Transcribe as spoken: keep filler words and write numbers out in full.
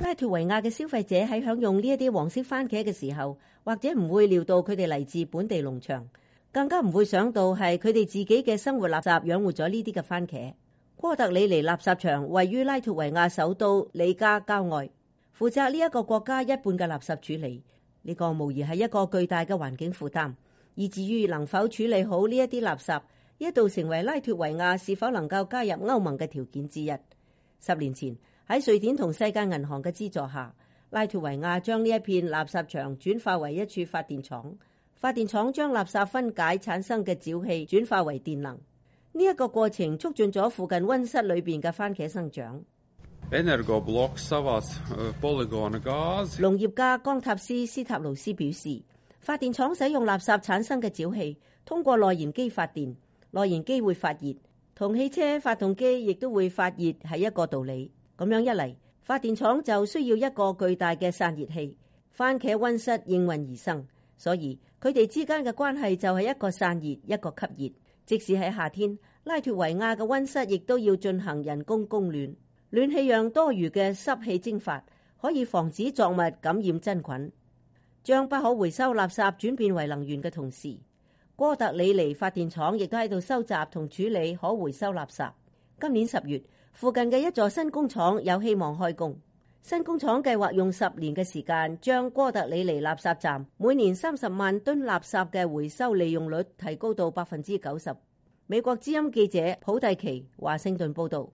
拉脫維亞嘅消費者喺享用呢一啲黃色番茄嘅時候，或者唔會料到佢哋嚟自本地農場，更加唔會想到係佢哋自己嘅生活垃圾養活咗呢啲嘅番茄。哥特里尼垃圾場位於拉脫維亞首都里加郊外，負責呢一個國家一半嘅垃圾處理。呢個無疑係一個巨大嘅環境負擔，以至於能否處理好呢一啲垃圾，一度成為拉脫維亞是否能夠加入歐盟嘅條件之一。十年前喺瑞典同世界銀行嘅資助下，拉脫維亞將呢一片垃圾場轉化為一處發電廠，發電廠將垃圾分解產生嘅沼氣轉化為電能。呢一個過程促進咗附近溫室裏邊嘅番茄生長。 Energobloks savāc poligona gāzi。 農業家江塔斯斯塔魯斯表示，發電廠使用垃圾產生嘅沼氣，通過內燃機發電，內燃機會發熱，同汽車發動機亦都會發熱係一個道理。咁樣一嚟，發電廠就需要一個巨大嘅散熱器，番茄溫室應運而生，所以佢哋之間嘅關係就係一個散熱，一個吸熱。即使喺夏天，拉脫維亞嘅溫室亦都要進行人工供暖，暖氣讓多餘嘅濕氣蒸發，可以防止作物感染真菌。將不可回收垃圾轉變為能源嘅同時，哥特里尼發電廠亦都喺度收集同處理可回收垃圾。今年十月，附近嘅一座新工廠有希望開工。新工廠計劃用十年嘅時間，將哥特里尼垃圾站每年三十萬噸垃圾嘅回收利用率提高到百分之九十。美國之音記者普蒂奇華盛頓報道。